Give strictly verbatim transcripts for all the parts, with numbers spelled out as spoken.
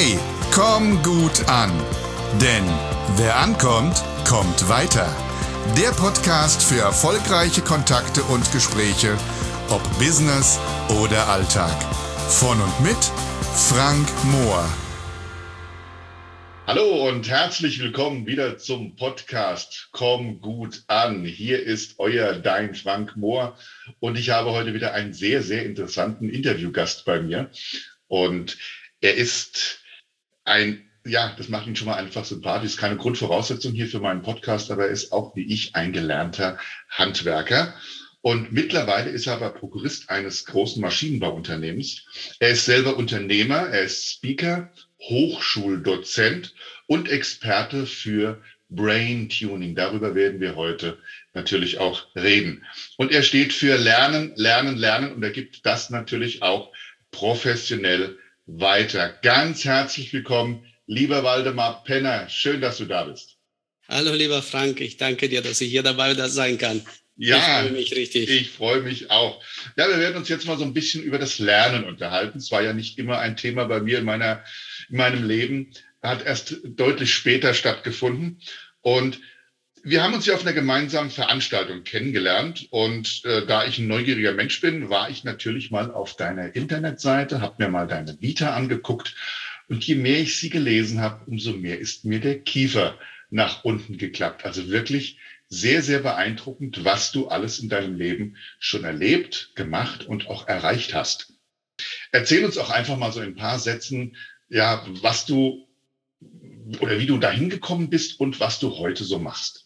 Hey, komm gut an. Denn wer ankommt, kommt weiter. Der Podcast für erfolgreiche Kontakte und Gespräche, ob Business oder Alltag. Von und mit Frank Mohr. Hallo und herzlich willkommen wieder zum Podcast Komm gut an. Hier ist euer Dein Frank Mohr und ich habe heute wieder einen sehr, sehr interessanten Interviewgast bei mir. Und er ist ein, ja, das macht ihn schon mal einfach sympathisch. Ist keine Grundvoraussetzung hier für meinen Podcast, aber er ist auch wie ich ein gelernter Handwerker. Und mittlerweile ist er aber Prokurist eines großen Maschinenbauunternehmens. Er ist selber Unternehmer, er ist Speaker, Hochschuldozent und Experte für Brain Tuning. Darüber werden wir heute natürlich auch reden. Und er steht für Lernen, Lernen, Lernen und er gibt das natürlich auch professionell weiter. Ganz herzlich willkommen, lieber Waldemar Penner. Schön, dass du da bist. Hallo, lieber Frank. Ich danke dir, dass ich hier dabei sein kann. Ja, ich freue mich richtig. Ich freue mich auch. Ja, wir werden uns jetzt mal so ein bisschen über das Lernen unterhalten. Es war ja nicht immer ein Thema bei mir in meiner, in meinem Leben. Hat erst deutlich später stattgefunden. Und wir haben uns ja auf einer gemeinsamen Veranstaltung kennengelernt. Und äh, da ich ein neugieriger Mensch bin, war ich natürlich mal auf deiner Internetseite, habe mir mal deine Vita angeguckt. Und je mehr ich sie gelesen habe, umso mehr ist mir der Kiefer nach unten geklappt. Also wirklich sehr, sehr beeindruckend, was du alles in deinem Leben schon erlebt, gemacht und auch erreicht hast. Erzähl uns auch einfach mal so in ein paar Sätzen, ja, was du oder wie du dahin gekommen bist und was du heute so machst.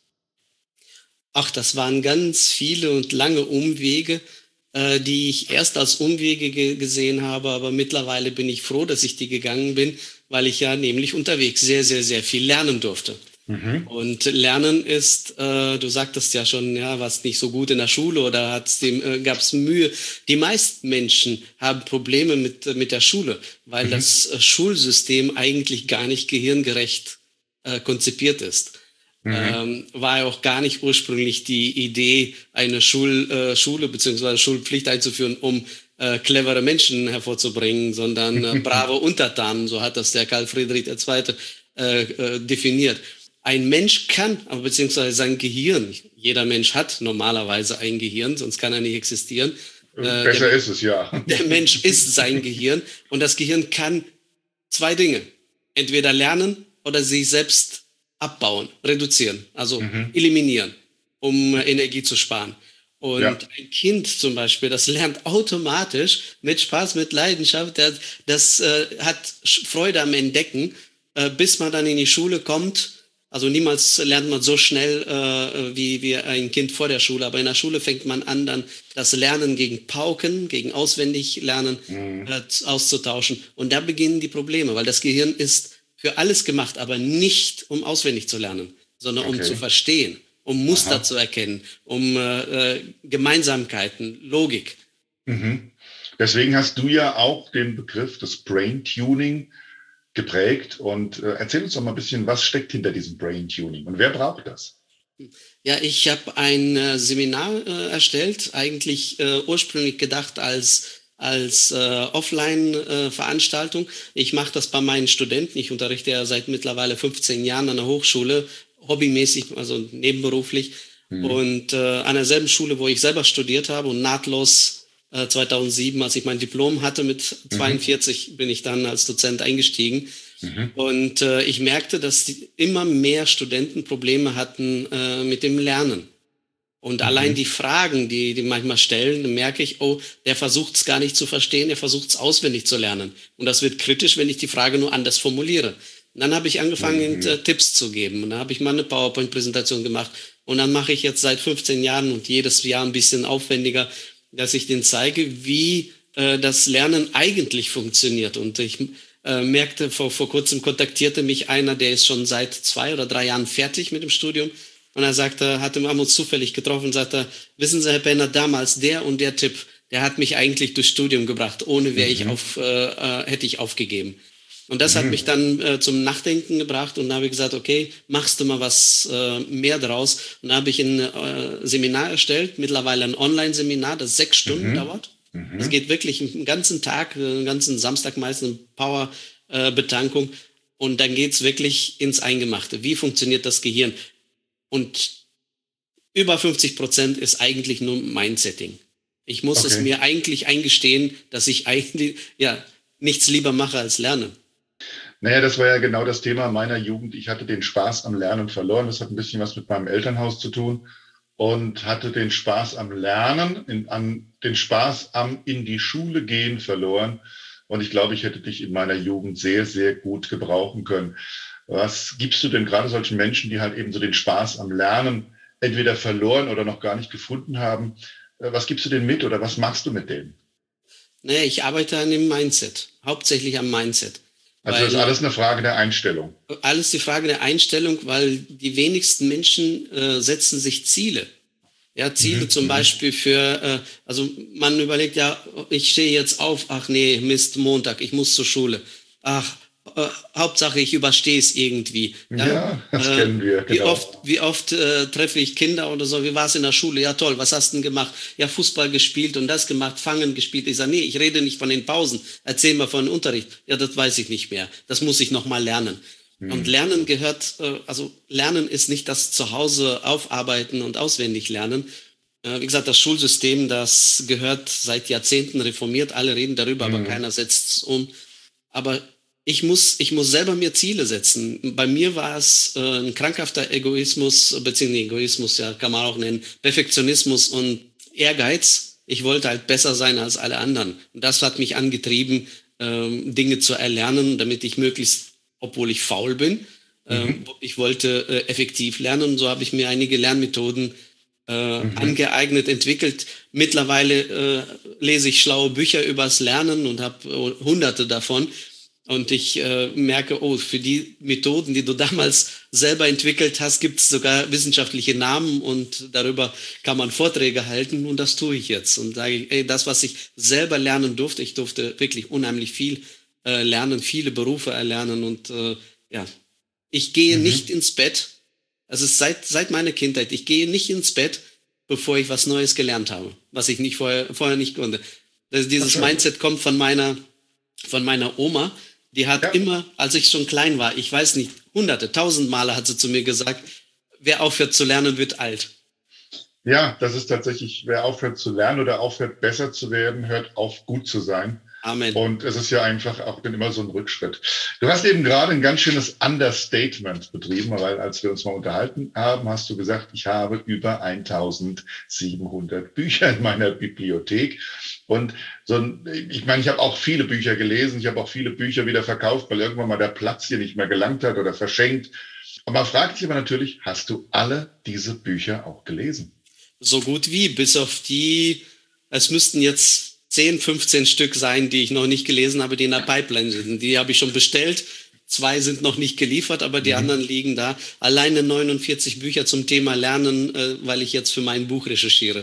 Ach, das waren ganz viele und lange Umwege, äh, die ich erst als Umwege ge- gesehen habe, aber mittlerweile bin ich froh, dass ich die gegangen bin, weil ich ja nämlich unterwegs sehr, sehr, sehr viel lernen durfte. Mhm. Und Lernen ist, äh, du sagtest ja schon, ja, warst nicht so gut in der Schule oder hat's dem, äh, gab's Mühe. Die meisten Menschen haben Probleme mit, mit der Schule, weil mhm. das äh, Schulsystem eigentlich gar nicht gehirngerecht äh, konzipiert ist. Mhm. Ähm, war ja auch gar nicht ursprünglich die Idee, eine Schul, äh, Schule bzw. Schulpflicht einzuführen, um äh, clevere Menschen hervorzubringen, sondern äh, brave Untertanen, so hat das der Karl Friedrich der Zweite äh, äh, definiert. Ein Mensch kann, aber beziehungsweise sein Gehirn, jeder Mensch hat normalerweise ein Gehirn, sonst kann er nicht existieren. Besser der, ist es, ja. Der Mensch ist sein Gehirn und das Gehirn kann zwei Dinge. Entweder lernen oder sich selbst abbauen, reduzieren, also mhm. eliminieren, um Energie zu sparen. Und ja. ein Kind zum Beispiel, das lernt automatisch mit Spaß, mit Leidenschaft, das, das äh, hat Freude am Entdecken, äh, bis man dann in die Schule kommt. Also niemals lernt man so schnell äh, wie, wie ein Kind vor der Schule, aber in der Schule fängt man an, dann das Lernen gegen Pauken, gegen Auswendiglernen mhm. äh, auszutauschen. Und da beginnen die Probleme, weil das Gehirn ist für alles gemacht, aber nicht um auswendig zu lernen, sondern okay. um zu verstehen, um Muster Aha. zu erkennen, um äh, Gemeinsamkeiten, Logik. Mhm. Deswegen hast du ja auch den Begriff des Brain Tuning geprägt und äh, erzähl uns doch mal ein bisschen, was steckt hinter diesem Brain Tuning und wer braucht das? Ja, ich habe ein äh, Seminar äh, erstellt, eigentlich äh, ursprünglich gedacht als als äh, Offline-Veranstaltung. Äh, ich mache das bei meinen Studenten. Ich unterrichte ja seit mittlerweile fünfzehn Jahren an der Hochschule, hobbymäßig, also nebenberuflich. Mhm. Und äh, an derselben Schule, wo ich selber studiert habe und nahtlos äh, zweitausendsieben, als ich mein Diplom hatte mit zweiundvierzig, mhm. bin ich dann als Dozent eingestiegen. Mhm. Und äh, ich merkte, dass die, immer mehr Studenten Probleme hatten äh, mit dem Lernen. Und mhm. allein die Fragen, die die manchmal stellen, dann merke ich, oh, der versucht es gar nicht zu verstehen, der versucht es auswendig zu lernen. Und das wird kritisch, wenn ich die Frage nur anders formuliere. Und dann habe ich angefangen, mhm. äh, Tipps zu geben. Und dann habe ich mal eine PowerPoint-Präsentation gemacht. Und dann mache ich jetzt seit fünfzehn Jahren und jedes Jahr ein bisschen aufwendiger, dass ich denen zeige, wie äh, das Lernen eigentlich funktioniert. Und ich äh, merkte, vor, vor kurzem kontaktierte mich einer, der ist schon seit zwei oder drei Jahren fertig mit dem Studium. Und er sagte, hatte wir haben uns zufällig getroffen und sagte, wissen Sie, Herr Penner, damals der und der Tipp, der hat mich eigentlich durchs Studium gebracht, ohne wäre mhm. ich auf, äh, äh, hätte ich aufgegeben. Und das mhm. hat mich dann äh, zum Nachdenken gebracht und da habe ich gesagt, okay, machst du mal was äh, mehr draus. Und da habe ich ein äh, Seminar erstellt, mittlerweile ein Online-Seminar, das sechs Stunden mhm. dauert. Es mhm. geht wirklich einen ganzen Tag, einen ganzen Samstag meistens, ein Power Betankung. Und dann geht es wirklich ins Eingemachte. Wie funktioniert das Gehirn? Und über fünfzig Prozent ist eigentlich nur Mindsetting. Ich muss okay. es mir eigentlich eingestehen, dass ich eigentlich ja, nichts lieber mache als lernen. Naja, das war ja genau das Thema meiner Jugend. Ich hatte den Spaß am Lernen verloren. Das hat ein bisschen was mit meinem Elternhaus zu tun. Und hatte den Spaß am Lernen, in, an, den Spaß am in die Schule gehen verloren. Und ich glaube, ich hätte dich in meiner Jugend sehr, sehr gut gebrauchen können. Was gibst du denn gerade solchen Menschen, die halt eben so den Spaß am Lernen entweder verloren oder noch gar nicht gefunden haben? Was gibst du denen mit oder was machst du mit denen? Naja, ich arbeite an dem Mindset, hauptsächlich am Mindset. Also das ist alles eine Frage der Einstellung. Alles die Frage der Einstellung, weil die wenigsten Menschen äh, setzen sich Ziele. Ja, Ziele mhm. zum Beispiel für, äh, also man überlegt, ja, ich stehe jetzt auf, ach nee, Mist, Montag, ich muss zur Schule. Ach, äh, Hauptsache ich überstehe es irgendwie. Ja, ja das äh, kennen wir, genau. Wie oft, wie oft äh, treffe ich Kinder oder so, wie war es in der Schule? Ja toll, was hast du denn gemacht? Ja, Fußball gespielt und das gemacht, Fangen gespielt. Ich sage, nee, ich rede nicht von den Pausen, erzähl mal von Unterricht. Ja, das weiß ich nicht mehr, das muss ich noch mal lernen. Hm. Und Lernen gehört, äh, also Lernen ist nicht das Zuhause aufarbeiten und auswendig lernen. Äh, wie gesagt, das Schulsystem, das gehört seit Jahrzehnten reformiert, alle reden darüber, hm. aber keiner setzt es um. Aber Ich muss, ich muss selber mir Ziele setzen. Bei mir war es äh, ein krankhafter Egoismus, beziehungsweise Egoismus, ja, kann man auch nennen, Perfektionismus und Ehrgeiz. Ich wollte halt besser sein als alle anderen. Und das hat mich angetrieben, ähm, Dinge zu erlernen, damit ich möglichst, obwohl ich faul bin, ähm, mhm. ich wollte äh, effektiv lernen. Und so habe ich mir einige Lernmethoden äh, mhm. angeeignet, entwickelt. Mittlerweile äh, lese ich schlaue Bücher übers Lernen und habe äh, hunderte davon. Und ich äh, merke, oh, für die Methoden, die du damals selber entwickelt hast, gibt es sogar wissenschaftliche Namen und darüber kann man Vorträge halten und das tue ich jetzt. Und sage, ey, das, was ich selber lernen durfte, ich durfte wirklich unheimlich viel äh, lernen, viele Berufe erlernen und äh, ja, ich gehe mhm. nicht ins Bett. Also es ist seit, seit meiner Kindheit, ich gehe nicht ins Bett, bevor ich was Neues gelernt habe, was ich nicht vorher, vorher nicht konnte. Also dieses okay. Mindset kommt von meiner, von meiner Oma. Die hat ja. immer, als ich schon klein war, ich weiß nicht, hunderte, tausend Male hat sie zu mir gesagt, wer aufhört zu lernen, wird alt. Ja, das ist tatsächlich, wer aufhört zu lernen oder aufhört besser zu werden, hört auf gut zu sein. Amen. Und es ist ja einfach auch dann immer so ein Rückschritt. Du hast eben gerade ein ganz schönes Understatement betrieben, weil als wir uns mal unterhalten haben, hast du gesagt, ich habe über eintausendsiebenhundert Bücher in meiner Bibliothek. Und so ein, ich meine, ich habe auch viele Bücher gelesen, ich habe auch viele Bücher wieder verkauft, weil irgendwann mal der Platz hier nicht mehr gelangt hat oder verschenkt. Und man fragt sich aber natürlich, hast du alle diese Bücher auch gelesen? So gut wie, bis auf die, es müssten jetzt zehn, fünfzehn Stück sein, die ich noch nicht gelesen habe, die in der Pipeline sind. Die habe ich schon bestellt. Zwei sind noch nicht geliefert, aber die mhm. anderen liegen da. Alleine neunundvierzig Bücher zum Thema Lernen, äh, weil ich jetzt für mein Buch recherchiere.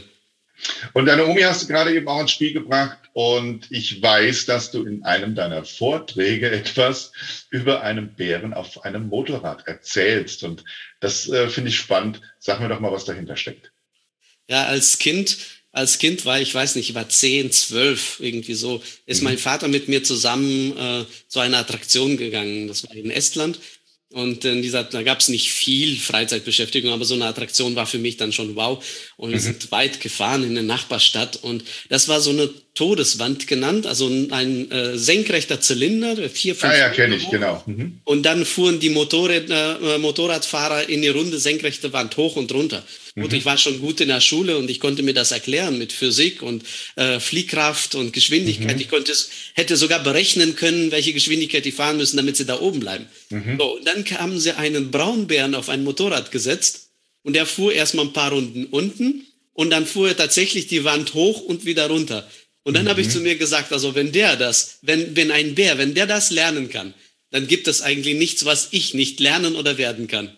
Und deine Omi hast du gerade eben auch ins Spiel gebracht. Und ich weiß, dass du in einem deiner Vorträge etwas über einen Bären auf einem Motorrad erzählst. Und das äh, finde ich spannend. Sag mir doch mal, was dahinter steckt. Ja, als Kind... Als Kind war ich, weiß nicht, ich war zehn, zwölf, irgendwie so, ist mhm. mein Vater mit mir zusammen äh, zu einer Attraktion gegangen. Das war in Estland. Und in dieser, da gab es nicht viel Freizeitbeschäftigung, aber so eine Attraktion war für mich dann schon wow. Und wir mhm. sind weit gefahren in eine Nachbarstadt. Und das war so eine Todeswand genannt, also ein äh, senkrechter Zylinder, vier, fünf Ah ja, kenne ich, genau. Mhm. Und dann fuhren die Motorräder, äh, Motorradfahrer in die runde senkrechte Wand hoch und runter. Gut, ich war schon gut in der Schule und ich konnte mir das erklären mit Physik und äh, Fliehkraft und Geschwindigkeit. Mhm. Ich konnte es, hätte sogar berechnen können, welche Geschwindigkeit die fahren müssen, damit sie da oben bleiben. Mhm. So, und dann haben sie einen Braunbären auf ein Motorrad gesetzt und der fuhr erstmal ein paar Runden unten und dann fuhr er tatsächlich die Wand hoch und wieder runter. Und dann mhm. habe ich zu mir gesagt, also wenn der das, wenn, wenn ein Bär, wenn der das lernen kann, dann gibt es eigentlich nichts, was ich nicht lernen oder werden kann.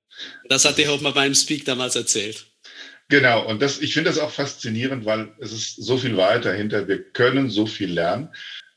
Das hat er auch mal beim Speak damals erzählt. Genau, und das, ich finde das auch faszinierend, weil es ist so viel weiter dahinter. Wir können so viel lernen.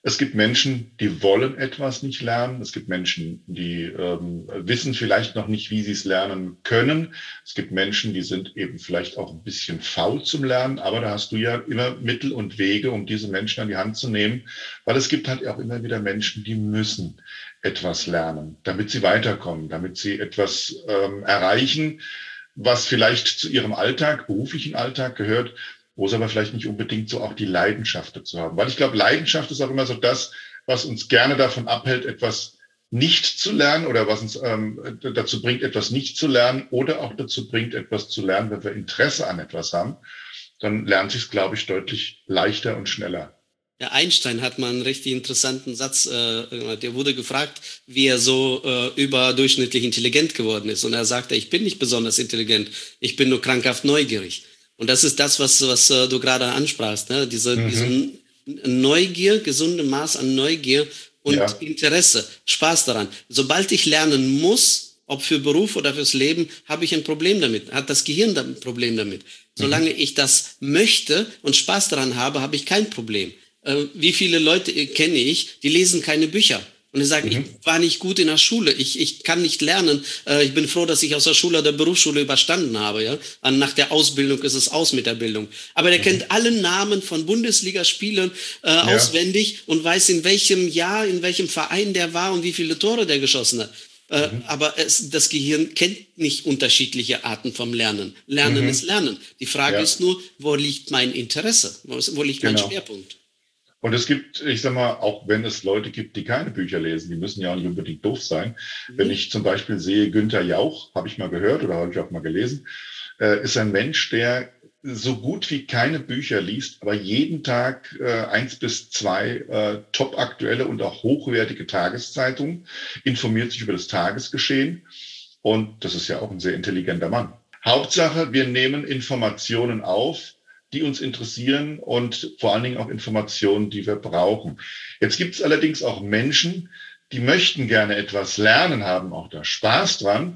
Es gibt Menschen, die wollen etwas nicht lernen. Es gibt Menschen, die ähm, wissen vielleicht noch nicht, wie sie es lernen können. Es gibt Menschen, die sind eben vielleicht auch ein bisschen faul zum Lernen. Aber da hast du ja immer Mittel und Wege, um diese Menschen an die Hand zu nehmen. Weil es gibt halt auch immer wieder Menschen, die müssen etwas lernen, damit sie weiterkommen, damit sie etwas ähm, erreichen, was vielleicht zu ihrem Alltag, beruflichen Alltag gehört, wo es aber vielleicht nicht unbedingt so auch die Leidenschaft dazu haben. Weil ich glaube, Leidenschaft ist auch immer so das, was uns gerne davon abhält, etwas nicht zu lernen oder was uns ähm, dazu bringt, etwas nicht zu lernen oder auch dazu bringt, etwas zu lernen, wenn wir Interesse an etwas haben. Dann lernt sich es, glaube ich, deutlich leichter und schneller. Ja, Einstein hat mal einen richtig interessanten Satz, äh, der wurde gefragt, wie er so äh, überdurchschnittlich intelligent geworden ist. Und er sagte, ich bin nicht besonders intelligent, ich bin nur krankhaft neugierig. Und das ist das, was, was äh, du gerade ansprachst, ne? Diese, mhm. diese Neugier, gesunde Maß an Neugier und ja. Interesse, Spaß daran. Sobald ich lernen muss, ob für Beruf oder fürs Leben, habe ich ein Problem damit, hat das Gehirn ein Problem damit. Solange mhm. ich das möchte und Spaß daran habe, habe ich kein Problem. Äh, wie viele Leute kenne ich, die lesen keine Bücher. Und die sagen, mhm. ich war nicht gut in der Schule, ich, ich kann nicht lernen. Äh, ich bin froh, dass ich aus der Schule oder Berufsschule überstanden habe. Ja? Und nach der Ausbildung ist es aus mit der Bildung. Aber der mhm. kennt alle Namen von Bundesligaspielern äh, ja. auswendig und weiß, in welchem Jahr, in welchem Verein der war und wie viele Tore der geschossen hat. Äh, mhm. Aber es, das Gehirn kennt nicht unterschiedliche Arten vom Lernen. Lernen mhm. ist Lernen. Die Frage ja. ist nur, wo liegt mein Interesse? Wo, wo liegt genau. mein Schwerpunkt? Und es gibt, ich sag mal, auch wenn es Leute gibt, die keine Bücher lesen, die müssen ja auch nicht unbedingt doof sein. Mhm. Wenn ich zum Beispiel sehe, Günther Jauch, habe ich mal gehört oder habe ich auch mal gelesen, äh, ist ein Mensch, der so gut wie keine Bücher liest, aber jeden Tag äh, eins bis zwei äh, top aktuelle und auch hochwertige Tageszeitungen, informiert sich über das Tagesgeschehen. Und das ist ja auch ein sehr intelligenter Mann. Hauptsache, wir nehmen Informationen auf, die uns interessieren und vor allen Dingen auch Informationen, die wir brauchen. Jetzt gibt es allerdings auch Menschen, die möchten gerne etwas lernen, haben auch da Spaß dran,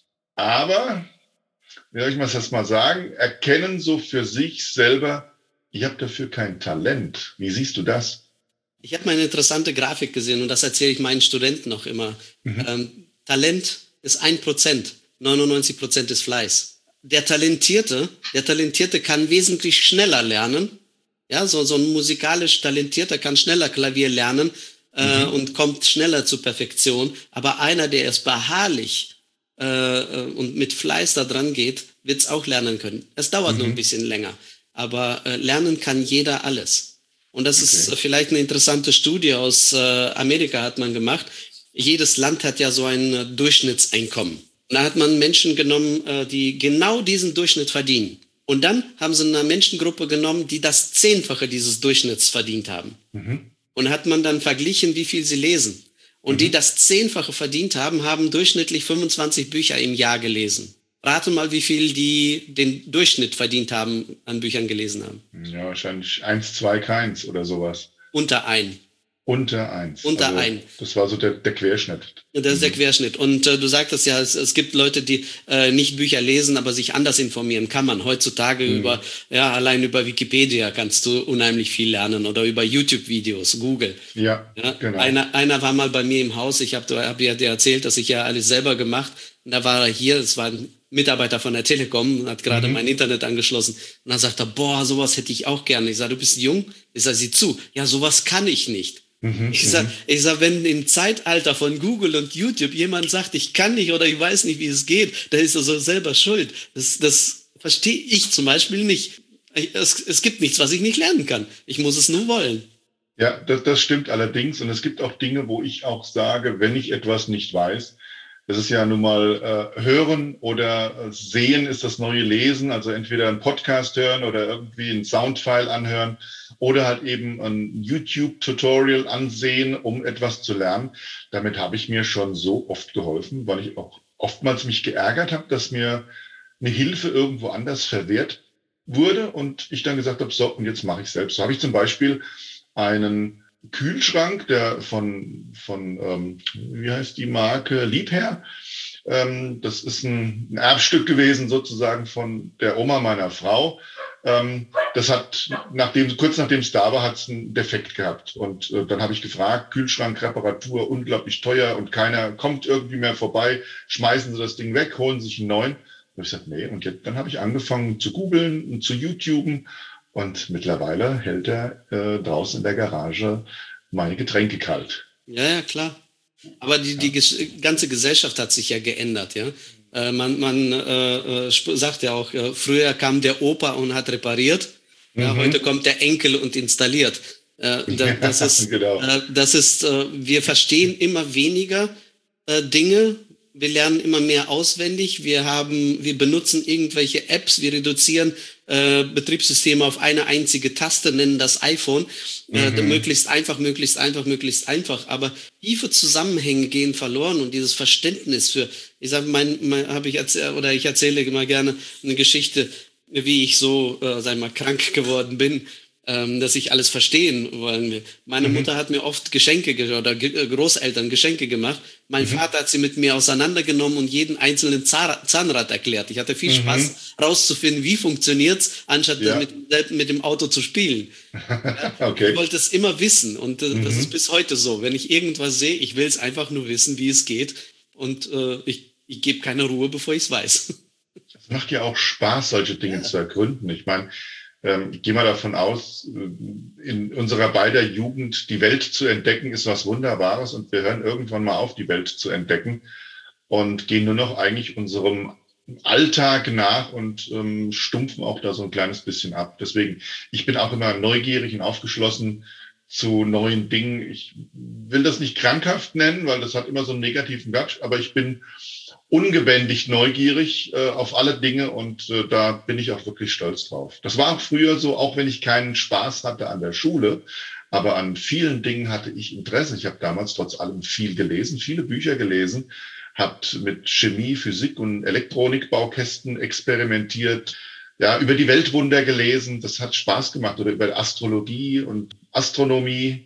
aber, wie soll ich das mal sagen, erkennen so für sich selber, ich habe dafür kein Talent. Wie siehst du das? Ich habe mal eine interessante Grafik gesehen und das erzähle ich meinen Studenten noch immer. Mhm. Ähm, Talent ist ein Prozent, neunundneunzig Prozent ist Fleiß. Der Talentierte, der Talentierte kann wesentlich schneller lernen. Ja, so, so ein musikalisch Talentierter kann schneller Klavier lernen äh, mhm. und kommt schneller zur Perfektion. Aber einer, der es beharrlich äh, und mit Fleiß da dran geht, wird es auch lernen können. Es dauert mhm. nur ein bisschen länger. Aber äh, lernen kann jeder alles. Und das okay. ist vielleicht eine interessante Studie aus äh, Amerika hat man gemacht. Jedes Land hat ja so ein äh, Durchschnittseinkommen. Da hat man Menschen genommen, die genau diesen Durchschnitt verdienen. Und dann haben sie eine Menschengruppe genommen, die das Zehnfache dieses Durchschnitts verdient haben. Mhm. Und hat man dann verglichen, wie viel sie lesen. Und mhm. die das Zehnfache verdient haben, haben durchschnittlich fünfundzwanzig Bücher im Jahr gelesen. Rate mal, wie viel die den Durchschnitt verdient haben, an Büchern gelesen haben. Ja, wahrscheinlich eins, zwei, keins oder sowas. Unter ein. Unter eins. Unter also, ein. Das war so der, der Querschnitt. Das ist der Querschnitt. Und äh, du sagtest ja, es, es gibt Leute, die äh, nicht Bücher lesen, aber sich anders informieren. Kann man heutzutage mhm. über, ja, allein über Wikipedia kannst du unheimlich viel lernen oder über YouTube-Videos, Google. Ja, ja genau. Einer, einer war mal bei mir im Haus. Ich habe hab ja dir erzählt, dass ich ja alles selber gemacht. Und da war er hier, es war ein Mitarbeiter von der Telekom, hat gerade mhm. mein Internet angeschlossen. Und dann sagt er, boah, sowas hätte ich auch gerne. Ich sage, du bist jung? Ich sage, sieh zu. Ja, sowas kann ich nicht. Mhm, ich sag, ich sag, wenn im Zeitalter von Google und YouTube jemand sagt, ich kann nicht oder ich weiß nicht, wie es geht, dann ist er so selber schuld. Das, das verstehe ich zum Beispiel nicht. Es, es gibt nichts, was ich nicht lernen kann. Ich muss es nur wollen. Ja, das, das stimmt allerdings. Und es gibt auch Dinge, wo ich auch sage, wenn ich etwas nicht weiß, das ist ja nun mal äh, hören oder äh, sehen ist das neue Lesen, also entweder einen Podcast hören oder irgendwie einen Soundfile anhören oder halt eben ein YouTube-Tutorial ansehen, um etwas zu lernen. Damit habe ich mir schon so oft geholfen, weil ich auch oftmals mich geärgert habe, dass mir eine Hilfe irgendwo anders verwehrt wurde und ich dann gesagt habe, so, und jetzt mache ich selbst. So habe ich zum Beispiel einen Kühlschrank, der von, von ähm, wie heißt die Marke, Liebherr. Ähm, das ist ein, ein Erbstück gewesen sozusagen von der Oma meiner Frau. Ähm, das hat, nachdem, kurz nachdem es da war, hat es einen Defekt gehabt. Und äh, dann habe ich gefragt, Kühlschrankreparatur, unglaublich teuer und keiner kommt irgendwie mehr vorbei. Schmeißen Sie das Ding weg, holen sich einen neuen. Und ich sagte, nee. Und jetzt, dann habe ich angefangen zu googeln und zu YouTuben. Und mittlerweile hält er äh, draußen in der Garage meine Getränke kalt. Ja, ja, klar. Aber die, die ges- ganze Gesellschaft hat sich ja geändert, ja. Äh, man man äh, äh, sagt ja auch, äh, früher kam der Opa und hat repariert, ja, Mhm. heute kommt der Enkel und installiert. Äh, da, das ist, Genau. äh, das ist äh, wir verstehen immer weniger äh, Dinge, wir lernen immer mehr auswendig, wir haben, wir benutzen irgendwelche Apps, wir reduzieren äh, Betriebssysteme auf eine einzige Taste, nennen das iPhone, äh, Mhm. möglichst einfach, möglichst einfach, möglichst einfach, aber tiefe Zusammenhänge gehen verloren und dieses Verständnis für, ich sage, mein, mein habe ich erzähl, oder ich erzähle immer gerne eine Geschichte, wie ich so, äh, sag ich mal, krank geworden bin, ähm, dass ich alles verstehen wollen will. Meine Mhm. Mutter hat mir oft Geschenke ge- oder Ge- äh, Großeltern Geschenke gemacht. Mein Mhm. Vater hat sie mit mir auseinandergenommen und jeden einzelnen Zahra- Zahnrad erklärt. Ich hatte viel Mhm. Spaß rauszufinden, wie funktioniert's, anstatt Ja. mit, mit dem Auto zu spielen. Ich Okay. wollte es immer wissen und äh, das Mhm. ist bis heute so. Wenn ich irgendwas sehe, ich will es einfach nur wissen, wie es geht und äh, ich, ich gebe keine Ruhe, bevor ich es weiß. Es macht ja auch Spaß, solche Dinge Ja. zu ergründen. Ich meine, ähm, ich gehe mal davon aus, äh, in unserer beider Jugend die Welt zu entdecken, ist was Wunderbares und wir hören irgendwann mal auf, die Welt zu entdecken und gehen nur noch eigentlich unserem Alltag nach und ähm, stumpfen auch da so ein kleines bisschen ab. Deswegen, ich bin auch immer neugierig und aufgeschlossen zu neuen Dingen. Ich will das nicht krankhaft nennen, weil das hat immer so einen negativen Touch, aber ich bin ungebändigt neugierig äh, auf alle Dinge und äh, da bin ich auch wirklich stolz drauf. Das war auch früher so, auch wenn ich keinen Spaß hatte an der Schule, aber an vielen Dingen hatte ich Interesse. Ich habe damals trotz allem viel gelesen, viele Bücher gelesen, habe mit Chemie, Physik und Elektronikbaukästen experimentiert, ja, über die Weltwunder gelesen. Das hat Spaß gemacht oder über Astrologie und Astronomie,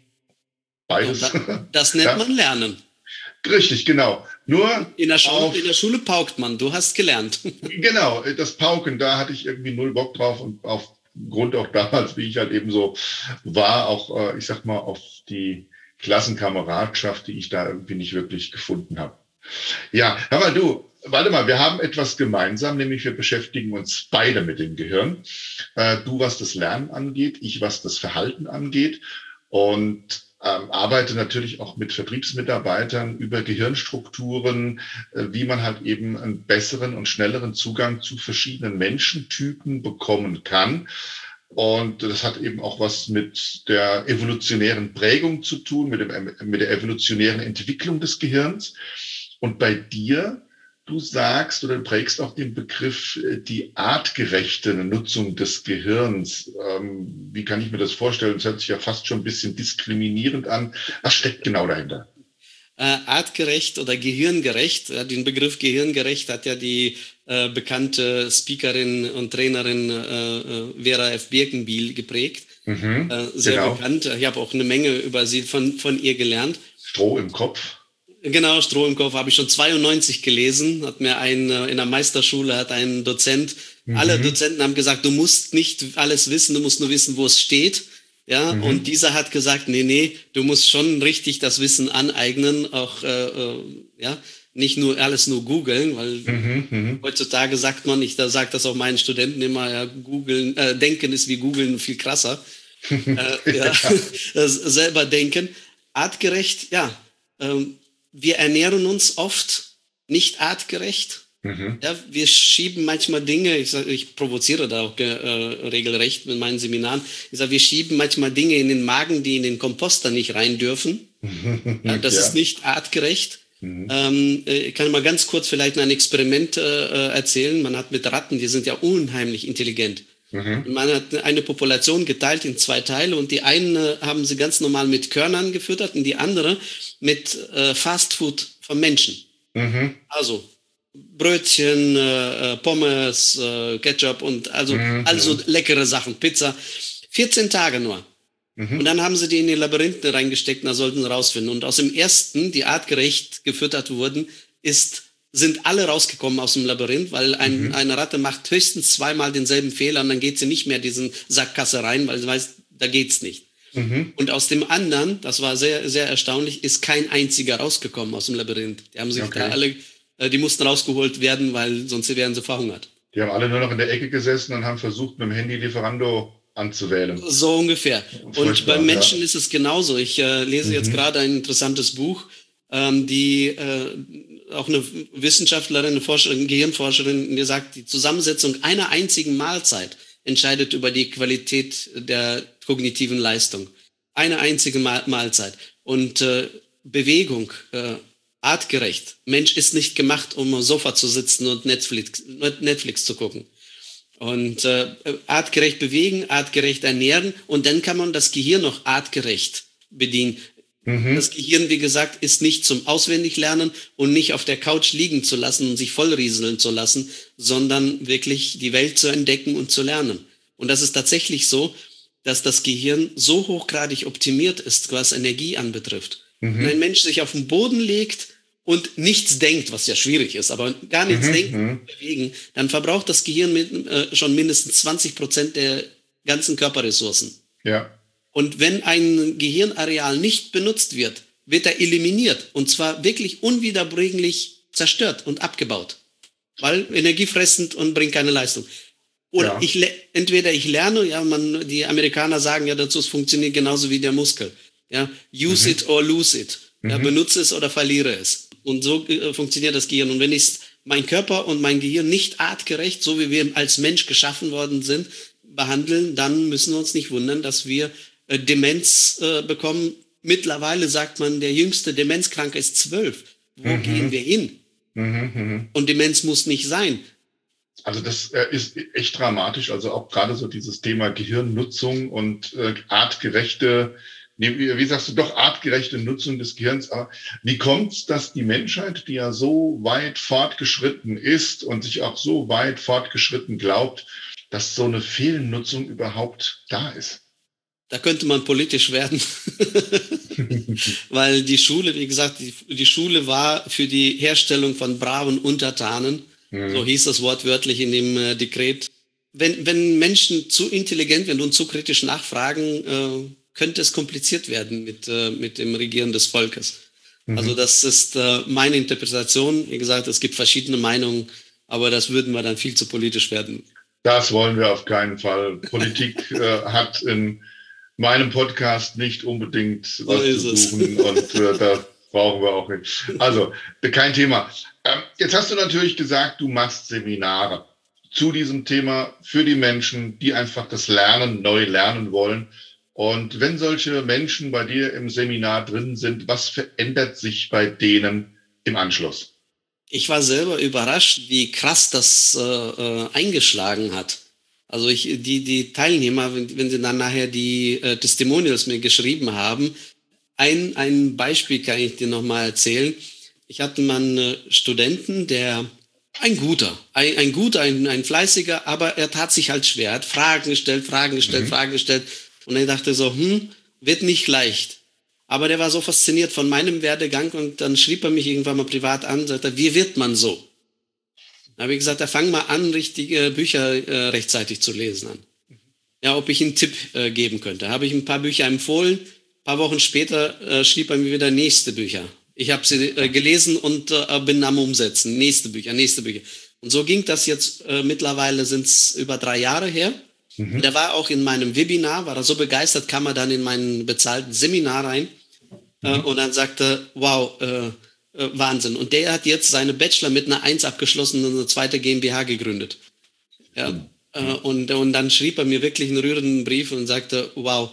Und beides. da, das nennt Ja, man Lernen. richtig, genau. Nur In der, Schule, auf in der Schule paukt man, du hast gelernt. Genau, das Pauken, da hatte ich irgendwie null Bock drauf und aufgrund auch damals, wie ich halt eben so war, auch, äh, ich sag mal, auf die Klassenkameradschaft, die ich da irgendwie nicht wirklich gefunden habe. Ja, hör mal, du, warte mal, wir haben etwas gemeinsam, nämlich wir beschäftigen uns beide mit dem Gehirn. Äh, du, was das Lernen angeht, ich, was das Verhalten angeht. Und ähm, arbeite natürlich auch mit Vertriebsmitarbeitern über Gehirnstrukturen, äh, wie man halt eben einen besseren und schnelleren Zugang zu verschiedenen Menschentypen bekommen kann. Und das hat eben auch was mit der evolutionären Prägung zu tun, mit, dem, mit der evolutionären Entwicklung des Gehirns. Und bei dir, du sagst oder prägst auch den Begriff äh, die artgerechte Nutzung des Gehirns. Ähm, wie kann ich mir das vorstellen? Das hört sich ja fast schon ein bisschen diskriminierend an. Was steckt genau dahinter? Äh, artgerecht oder gehirngerecht, ja, den Begriff gehirngerecht hat ja die äh, bekannte Speakerin und Trainerin äh, äh, Vera F. Birkenbiel geprägt. Mhm, Äh, sehr genau. bekannt. Ich habe auch eine Menge über sie von, von ihr gelernt. Stroh im Kopf. Genau, Stroh im Kopf habe ich schon zweiundneunzig gelesen, hat mir ein, äh, in der Meisterschule hat ein Dozent, Mhm. alle Dozenten haben gesagt, du musst nicht alles wissen, du musst nur wissen, wo es steht. Ja, Mhm. und dieser hat gesagt, nee, nee, du musst schon richtig das Wissen aneignen, auch, äh, äh, ja, nicht nur alles nur googeln, weil Mhm, mhm. heutzutage sagt man, ich da sage das auch meinen Studenten immer, ja, googeln, äh, denken ist wie googeln viel krasser. äh, ja, das selber denken. Artgerecht, ja, ähm, wir ernähren uns oft nicht artgerecht. Mhm. Ja, wir schieben manchmal Dinge, ich, sag, ich provoziere da auch äh, regelrecht mit meinen Seminaren, ich sage, wir schieben manchmal Dinge in den Magen, die in den Komposter nicht rein dürfen. Ja, das Ja. ist nicht artgerecht. Mhm. Ähm, ich kann mal ganz kurz vielleicht ein Experiment äh, erzählen. Man hat mit Ratten, die sind ja unheimlich intelligent. Mhm. Man hat eine Population geteilt in zwei Teile und die einen äh, haben sie ganz normal mit Körnern gefüttert und die andere mit äh, Fastfood vom Menschen. Mhm. Also Brötchen, äh, Pommes, äh, Ketchup und also, Mhm. also leckere Sachen, Pizza. vierzehn Tage nur. Mhm. Und dann haben sie die in die Labyrinthe reingesteckt und da sollten sie rausfinden. Und aus dem ersten, die artgerecht gefüttert wurden, ist sind alle rausgekommen aus dem Labyrinth, weil ein, mhm. eine Ratte macht höchstens zweimal denselben Fehler und dann geht sie nicht mehr diesen Sackgasse rein, weil sie weiß, da geht's nicht. Mhm. Und aus dem anderen, das war sehr, sehr erstaunlich, ist kein einziger rausgekommen aus dem Labyrinth. Die haben sich okay. da alle, die mussten rausgeholt werden, weil sonst wären sie verhungert. Die haben alle nur noch in der Ecke gesessen und haben versucht, mit dem Handy Lieferando anzuwählen. So ungefähr. Und beim Menschen ja. ist es genauso. Ich äh, lese mhm. jetzt gerade ein interessantes Buch, ähm, die äh, auch eine Wissenschaftlerin, eine Forscherin, eine Gehirnforscherin, die sagt, die Zusammensetzung einer einzigen Mahlzeit entscheidet über die Qualität der kognitiven Leistung. Eine einzige Mahlzeit. Und äh, Bewegung, äh, artgerecht. Mensch ist nicht gemacht, um am Sofa zu sitzen und Netflix, Netflix zu gucken. Und äh, artgerecht bewegen, artgerecht ernähren und dann kann man das Gehirn noch artgerecht bedienen. Mhm. Das Gehirn, wie gesagt, ist nicht zum Auswendiglernen und nicht auf der Couch liegen zu lassen und sich vollrieseln zu lassen, sondern wirklich die Welt zu entdecken und zu lernen. Und das ist tatsächlich so, dass das Gehirn so hochgradig optimiert ist, was Energie anbetrifft. Mhm. Wenn ein Mensch sich auf den Boden legt und nichts denkt, was ja schwierig ist, aber gar nichts mhm. denken, bewegen, dann verbraucht das Gehirn mit, äh, schon mindestens zwanzig Prozent der ganzen Körperressourcen. Ja. Und wenn ein Gehirnareal nicht benutzt wird, wird er eliminiert und zwar wirklich unwiederbringlich zerstört und abgebaut, weil energiefressend und bringt keine Leistung. Oder ja. ich entweder ich lerne, ja, man, die Amerikaner sagen ja dazu, es funktioniert genauso wie der Muskel. Ja, use mhm. it or lose it. Ja, mhm. benutze es oder verliere es. Und so äh, funktioniert das Gehirn. Und wenn ich mein Körper und mein Gehirn nicht artgerecht, so wie wir als Mensch geschaffen worden sind, behandeln, dann müssen wir uns nicht wundern, dass wir äh, Demenz äh, bekommen. Mittlerweile sagt man, der jüngste Demenzkranke ist zwölf. Wo mhm. gehen wir hin? Mhm, mh. Und Demenz muss nicht sein. Also das äh, ist echt dramatisch. Also auch gerade so dieses Thema Gehirnnutzung und äh, artgerechte Nee, wie, wie sagst du, doch artgerechte Nutzung des Gehirns. Aber wie kommt es, dass die Menschheit, die ja so weit fortgeschritten ist und sich auch so weit fortgeschritten glaubt, dass so eine Fehlnutzung überhaupt da ist? Da könnte man politisch werden. Weil die Schule, wie gesagt, die, die Schule war für die Herstellung von braven Untertanen. Mhm. So hieß das wortwörtlich in dem äh, Dekret. Wenn, wenn Menschen zu intelligent werden und zu kritisch nachfragen, äh, könnte es kompliziert werden mit, äh, mit dem Regieren des Volkes. Mhm. Also das ist äh, meine Interpretation. Wie gesagt, es gibt verschiedene Meinungen, aber das würden wir dann viel zu politisch werden. Das wollen wir auf keinen Fall. Politik äh, hat in meinem Podcast nicht unbedingt was so zu suchen und äh, da brauchen wir auch nicht. Also, kein Thema. Ähm, jetzt hast du natürlich gesagt, du machst Seminare zu diesem Thema für die Menschen, die einfach das Lernen neu lernen wollen. Und wenn solche Menschen bei dir im Seminar drin sind, was verändert sich bei denen im Anschluss? Ich war selber überrascht, wie krass das äh, eingeschlagen hat. Also ich, die, die Teilnehmer, wenn, wenn sie dann nachher die äh, Testimonials mir geschrieben haben, ein, ein Beispiel kann ich dir nochmal erzählen. Ich hatte mal einen Studenten, der ein guter, ein, ein guter, ein, ein fleißiger, aber er tat sich halt schwer. Er hat Fragen gestellt, Fragen gestellt, mhm. Fragen gestellt. Und er dachte so, hm, wird nicht leicht. Aber der war so fasziniert von meinem Werdegang und dann schrieb er mich irgendwann mal privat an und sagte, wie wird man so? Da habe ich gesagt, da fang mal an, richtige Bücher äh, rechtzeitig zu lesen an. Ja, ob ich einen Tipp äh, geben könnte. Habe ich ein paar Bücher empfohlen. Ein paar Wochen später äh, schrieb er mir wieder nächste Bücher. Ich habe sie äh, gelesen und äh, bin am Umsetzen. Nächste Bücher, nächste Bücher. Und so ging das jetzt, äh, mittlerweile sind es über drei Jahre her. Mhm. Der war auch in meinem Webinar, war er so begeistert, kam er dann in mein bezahlten Seminar rein mhm. äh, und dann sagte, wow, äh, äh, Wahnsinn. Und der hat jetzt seine Bachelor mit einer Eins abgeschlossen und eine zweite GmbH gegründet. Ja, mhm. äh, und, und dann schrieb er mir wirklich einen rührenden Brief und sagte, wow,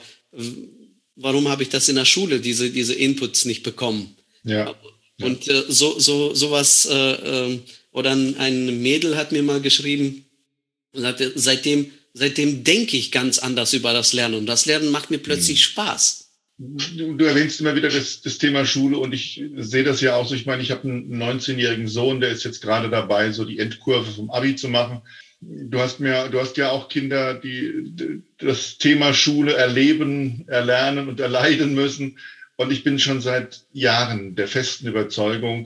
warum habe ich das in der Schule, diese, diese Inputs nicht bekommen? Ja. Und äh, so, so, sowas, äh, äh, oder ein, ein Mädel hat mir mal geschrieben und sagte, seitdem Seitdem denke ich ganz anders über das Lernen und das Lernen macht mir plötzlich mhm. Spaß. Du, du erwähnst immer wieder das, das Thema Schule und ich sehe das ja auch so. Ich meine, ich habe einen neunzehnjährigen Sohn, der ist jetzt gerade dabei, so die Endkurve vom Abi zu machen. Du hast mir, du hast ja auch Kinder, die das Thema Schule erleben, erlernen und erleiden müssen. Und ich bin schon seit Jahren der festen Überzeugung,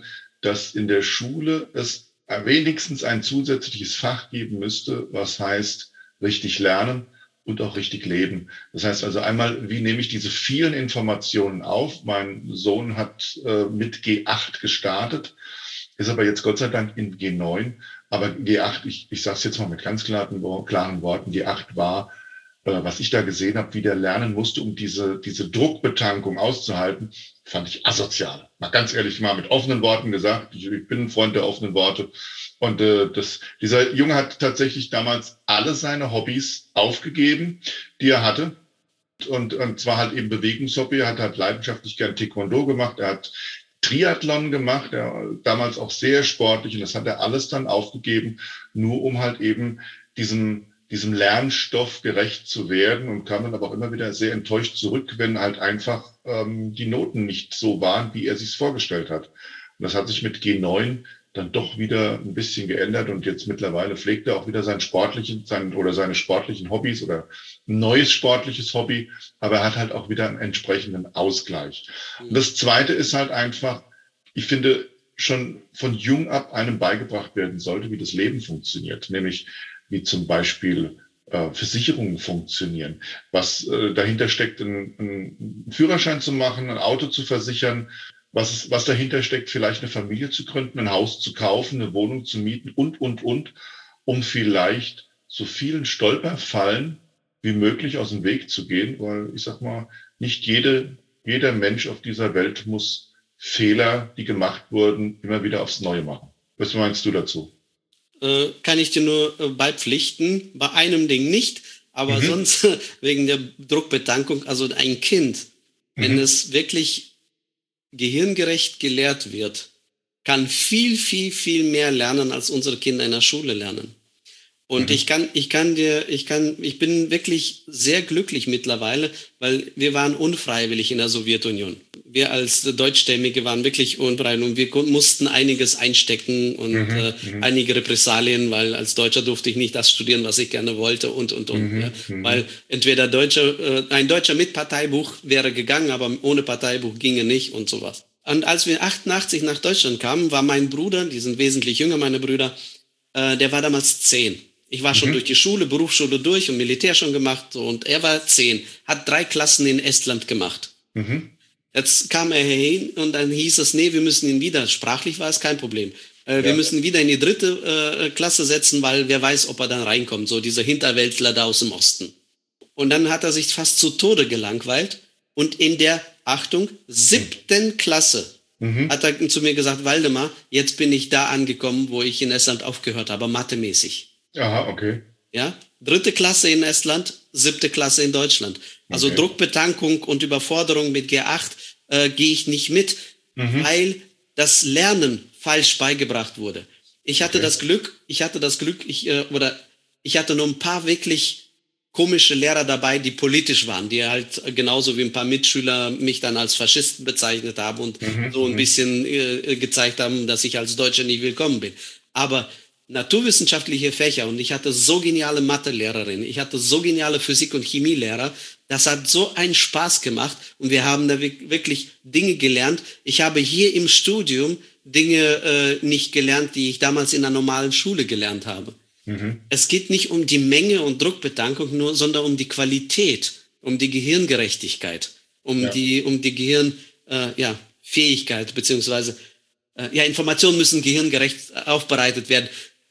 dass in der Schule es wenigstens ein zusätzliches Fach geben müsste, was heißt richtig lernen und auch richtig leben. Das heißt also einmal, wie nehme ich diese vielen Informationen auf? Mein Sohn hat äh, mit G acht gestartet, ist aber jetzt Gott sei Dank in G neun. Aber G acht, ich, ich sage es jetzt mal mit ganz klaren, klaren Worten, G acht war, äh, was ich da gesehen habe, wie der lernen musste, um diese, diese Druckbetankung auszuhalten, fand ich asozial. Mal ganz ehrlich, mal mit offenen Worten gesagt, ich, ich bin ein Freund der offenen Worte. Und äh, das, dieser Junge hat tatsächlich damals alle seine Hobbys aufgegeben, die er hatte. Und, und zwar halt eben Bewegungshobby. Er hat halt leidenschaftlich gern Taekwondo gemacht. Er hat Triathlon gemacht, er, damals auch sehr sportlich. Und das hat er alles dann aufgegeben, nur um halt eben diesem, diesem Lernstoff gerecht zu werden. Und kam dann aber auch immer wieder sehr enttäuscht zurück, wenn halt einfach ähm, die Noten nicht so waren, wie er sich vorgestellt hat. Und das hat sich mit G neun dann doch wieder ein bisschen geändert und jetzt mittlerweile pflegt er auch wieder sein sportlichen, sein, oder seine sportlichen Hobbys oder ein neues sportliches Hobby, aber er hat halt auch wieder einen entsprechenden Ausgleich. Und das Zweite ist halt einfach, ich finde, schon von jung ab einem beigebracht werden sollte, wie das Leben funktioniert, nämlich wie zum Beispiel äh, Versicherungen funktionieren, was äh, dahinter steckt, einen, einen Führerschein zu machen, ein Auto zu versichern, was, was dahinter steckt, vielleicht eine Familie zu gründen, ein Haus zu kaufen, eine Wohnung zu mieten und, und, und, um vielleicht so vielen Stolperfallen wie möglich aus dem Weg zu gehen, weil ich sag mal, nicht jede, jeder Mensch auf dieser Welt muss Fehler, die gemacht wurden, immer wieder aufs Neue machen. Was meinst du dazu? Äh, kann ich dir nur äh, beipflichten, bei einem Ding nicht, aber mhm. sonst wegen der Druckbetankung, also ein Kind, mhm. wenn es wirklich gehirngerecht gelehrt wird, kann viel, viel, viel mehr lernen, als unsere Kinder in der Schule lernen. Und mhm. ich kann, ich kann dir, ich kann, ich bin wirklich sehr glücklich mittlerweile, weil wir waren unfreiwillig in der Sowjetunion. Wir als Deutschstämmige waren wirklich unfreiwillig und wir mussten einiges einstecken und mhm. äh, einige Repressalien, weil als Deutscher durfte ich nicht das studieren, was ich gerne wollte und, und, und. Mhm. Ja. Weil entweder Deutscher, äh, ein Deutscher mit Parteibuch wäre gegangen, aber ohne Parteibuch ginge nicht und sowas. Und als wir achtundachtzig nach Deutschland kamen, war mein Bruder, die sind wesentlich jünger, meine Brüder, äh, der war damals zehn. Ich war schon mhm. durch die Schule, Berufsschule durch und Militär schon gemacht und er war zehn, hat drei Klassen in Estland gemacht. Mhm. Jetzt kam er hin und dann hieß es, nee, wir müssen ihn wieder, sprachlich war es kein Problem, äh, ja. wir müssen ihn wieder in die dritte äh, Klasse setzen, weil wer weiß, ob er dann reinkommt, so dieser Hinterwäldler da aus dem Osten. Und dann hat er sich fast zu Tode gelangweilt und in der, Achtung, siebten mhm. Klasse mhm. hat er zu mir gesagt, Waldemar, jetzt bin ich da angekommen, wo ich in Estland aufgehört habe, mathemäßig. Aha, okay. Ja, dritte Klasse in Estland, siebte Klasse in Deutschland. Also okay. Druckbetankung und Überforderung mit G acht äh, gehe ich nicht mit, mhm. weil das Lernen falsch beigebracht wurde. Ich hatte okay. das Glück, ich hatte das Glück, ich äh, oder ich hatte nur ein paar wirklich komische Lehrer dabei, die politisch waren, die halt genauso wie ein paar Mitschüler mich dann als Faschisten bezeichnet haben und mhm. so ein bisschen äh, gezeigt haben, dass ich als Deutscher nicht willkommen bin. Aber naturwissenschaftliche Fächer und ich hatte so geniale Mathelehrerin, ich hatte so geniale Physik- und Chemielehrer, das hat so einen Spaß gemacht und wir haben da wirklich Dinge gelernt. Ich habe hier im Studium Dinge äh, nicht gelernt, die ich damals in der normalen Schule gelernt habe. Mhm. Es geht nicht um die Menge und Druckbetankung nur, sondern um die Qualität, um die Gehirngerechtigkeit, um ja. die um die Gehirn äh, ja, Fähigkeit beziehungsweise äh, ja Informationen müssen gehirngerecht aufbereitet werden.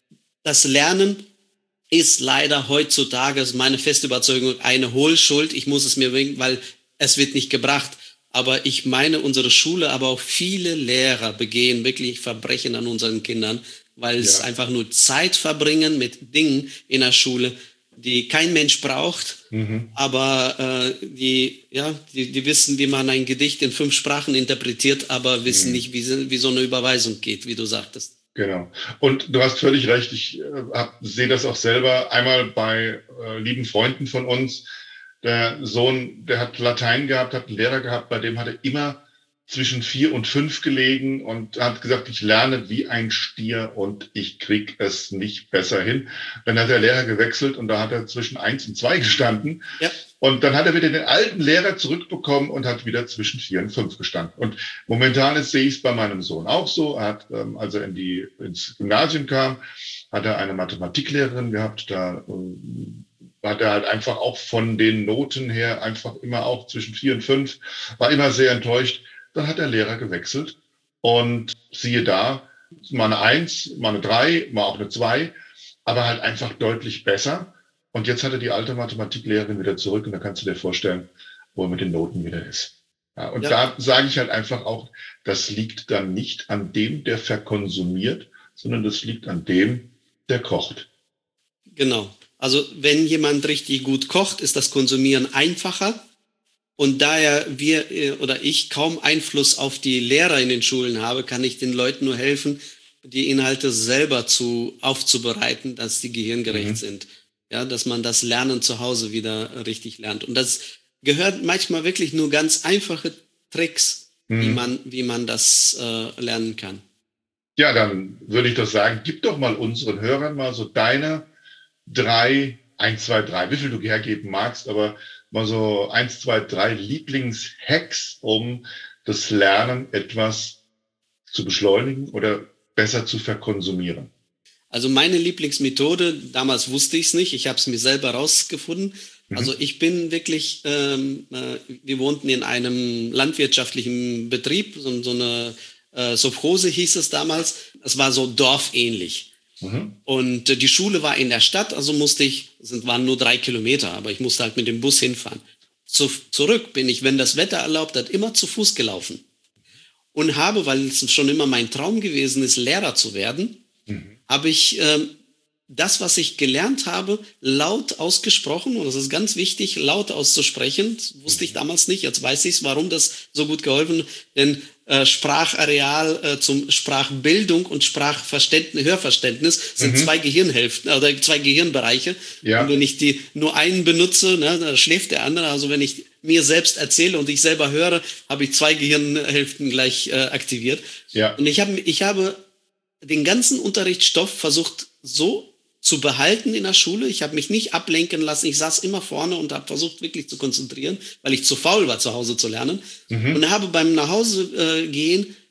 Das Lernen ist leider heutzutage, ist meine feste Überzeugung, eine Hohlschuld. Ich muss es mir wegen, weil es wird nicht gebracht. Aber ich meine, unsere Schule, aber auch viele Lehrer begehen wirklich Verbrechen an unseren Kindern, weil ja. es einfach nur Zeit verbringen mit Dingen in der Schule, die kein Mensch braucht. Mhm. Aber äh, die, ja, die, die wissen, wie man ein Gedicht in fünf Sprachen interpretiert, aber wissen mhm. nicht, wie, wie so eine Überweisung geht, wie du sagtest. Genau. Und du hast völlig recht. Ich äh, hab, sehe das auch selber einmal bei äh, lieben Freunden von uns. Der Sohn, der hat Latein gehabt, hat einen Lehrer gehabt, bei dem hat er immer zwischen vier und fünf gelegen und hat gesagt, ich lerne wie ein Stier und ich krieg es nicht besser hin. Dann hat der Lehrer gewechselt und da hat er zwischen eins und zwei gestanden. Ja. Und dann hat er wieder den alten Lehrer zurückbekommen und hat wieder zwischen vier und fünf gestanden. Und momentan ist, sehe ich es bei meinem Sohn auch so. Er hat, ähm, als er in die, ins Gymnasium kam, hat er eine Mathematiklehrerin gehabt. Da ähm, hat er halt einfach auch von den Noten her einfach immer auch zwischen vier und fünf, war immer sehr enttäuscht. Dann hat der Lehrer gewechselt und siehe da, mal eine Eins, mal eine Drei, mal auch eine Zwei, aber halt einfach deutlich besser. Und jetzt hat er die alte Mathematiklehrerin wieder zurück und da kannst du dir vorstellen, wo er mit den Noten wieder ist. Ja, und ja. Da sage ich halt einfach auch, das liegt dann nicht an dem, der verkonsumiert, sondern das liegt an dem, der kocht. Genau. Also wenn jemand richtig gut kocht, ist das Konsumieren einfacher. Und daher wir oder ich kaum Einfluss auf die Lehrer in den Schulen habe, kann ich den Leuten nur helfen, die Inhalte selber zu aufzubereiten, dass die gehirngerecht mhm. sind. Ja, dass man das Lernen zu Hause wieder richtig lernt. Und das gehört manchmal wirklich nur ganz einfache Tricks, mhm. wie man, wie man das äh, lernen kann. Ja, dann würde ich doch sagen, gib doch mal unseren Hörern mal so deine drei, eins, zwei, drei, wie viel du hergeben magst, aber mal so eins, zwei, drei Lieblingshacks, um das Lernen etwas zu beschleunigen oder besser zu verkonsumieren. Also meine Lieblingsmethode, damals wusste ich es nicht, ich habe es mir selber rausgefunden. Mhm. Also ich bin wirklich, ähm, äh, wir wohnten in einem landwirtschaftlichen Betrieb, so, so eine äh, Sovchose hieß es damals. Es war so dorfähnlich. Mhm. Und äh, die Schule war in der Stadt, also musste ich, es waren nur drei Kilometer, aber ich musste halt mit dem Bus hinfahren. Zu, zurück bin ich, wenn das Wetter erlaubt hat, immer zu Fuß gelaufen. Und habe, weil es schon immer mein Traum gewesen ist, Lehrer zu werden, mhm. habe ich ähm, das, was ich gelernt habe, laut ausgesprochen. Und das ist ganz wichtig, laut auszusprechen. Das wusste ich damals nicht. Jetzt weiß ich es, warum das so gut geholfen hat. Denn äh, Sprachareal äh, zum Sprachbildung und Sprachverständnis, Hörverständnis sind mhm. zwei Gehirnhälften oder zwei Gehirnbereiche. Ja. Und wenn ich die nur einen benutze, ne, dann schläft der andere. Also wenn ich mir selbst erzähle und ich selber höre, habe ich zwei Gehirnhälften gleich äh, aktiviert. Ja. Und ich habe, ich habe den ganzen Unterrichtsstoff versucht so zu behalten in der Schule. Ich habe mich nicht ablenken lassen. Ich saß immer vorne und habe versucht, wirklich zu konzentrieren, weil ich zu faul war, zu Hause zu lernen. Mhm. Und habe beim Nachhausegehen äh,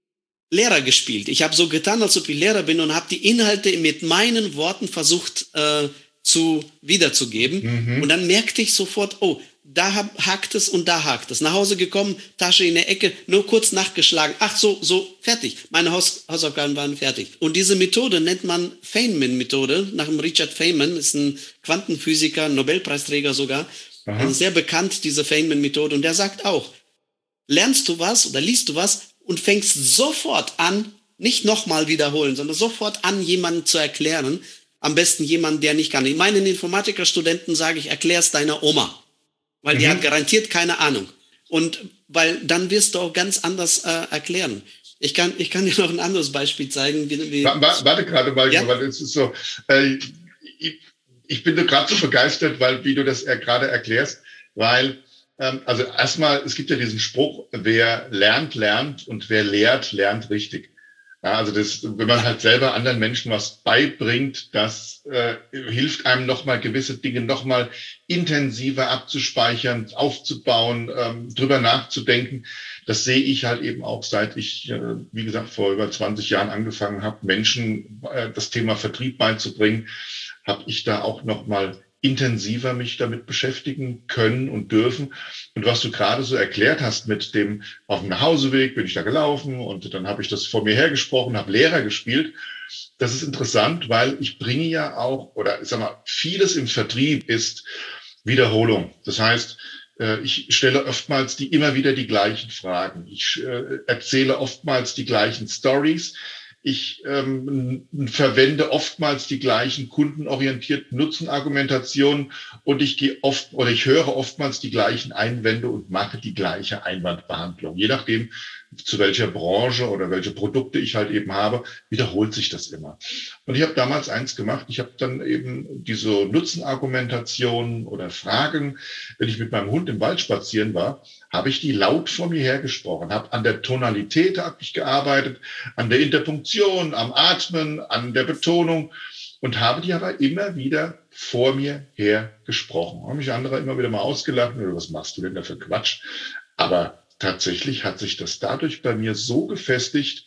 Lehrer gespielt. Ich habe so getan, als ob ich Lehrer bin und habe die Inhalte mit meinen Worten versucht äh, zu wiederzugeben. Mhm. Und dann merkte ich sofort, oh, da hakt es und da hakt es. Nach Hause gekommen, Tasche in der Ecke, nur kurz nachgeschlagen. Ach so, so, fertig. Meine Haus- Hausaufgaben waren fertig. Und diese Methode nennt man Feynman-Methode, nach dem Richard Feynman, ist ein Quantenphysiker, Nobelpreisträger sogar. Also sehr bekannt, diese Feynman-Methode. Und der sagt auch, lernst du was oder liest du was und fängst sofort an, nicht nochmal wiederholen, sondern sofort an, jemanden zu erklären. Am besten jemanden, der nicht kann. Meinen Informatikerstudenten sage ich, erklär's deiner Oma. Weil die mhm. hat garantiert keine Ahnung. Und weil dann wirst du auch ganz anders äh, erklären. Ich kann, ich kann dir noch ein anderes Beispiel zeigen. Wie, wie warte, warte gerade mal, ja? Weil es ist so, äh, ich, ich bin gerade so begeistert, weil wie du das er, gerade erklärst, weil, ähm, also erstmal, es gibt ja diesen Spruch, wer lernt, lernt und wer lehrt, lernt richtig. Ja, also das, wenn man halt selber anderen Menschen was beibringt, das äh, hilft einem nochmal gewisse Dinge nochmal intensiver abzuspeichern, aufzubauen, ähm, drüber nachzudenken. Das sehe ich halt eben auch, seit ich, äh, wie gesagt, vor über zwanzig Jahren angefangen habe, Menschen äh, das Thema Vertrieb beizubringen, habe ich da auch nochmal intensiver mich damit beschäftigen können und dürfen. Und was du gerade so erklärt hast mit dem, auf dem Nachhauseweg bin ich da gelaufen und dann habe ich das vor mir hergesprochen, habe Lehrer gespielt. Das ist interessant, weil ich bringe ja auch, oder ich sag mal, vieles im Vertrieb ist Wiederholung. Das heißt, ich stelle oftmals die immer wieder die gleichen Fragen. Ich erzähle oftmals die gleichen Stories. Ich ähm, verwende oftmals die gleichen kundenorientierten Nutzenargumentationen und ich gehe oft oder ich höre oftmals die gleichen Einwände und mache die gleiche Einwandbehandlung. Je nachdem, zu welcher Branche oder welche Produkte ich halt eben habe, wiederholt sich das immer. Und ich habe damals eins gemacht, ich habe dann eben diese Nutzenargumentationen oder Fragen, wenn ich mit meinem Hund im Wald spazieren war, habe ich die laut vor mir hergesprochen, habe an der Tonalität habe ich gearbeitet, an der Interpunktion, am Atmen, an der Betonung und habe die aber immer wieder vor mir her gesprochen. Haben mich andere immer wieder mal ausgelacht, oder was machst du denn da für Quatsch? Aber tatsächlich hat sich das dadurch bei mir so gefestigt,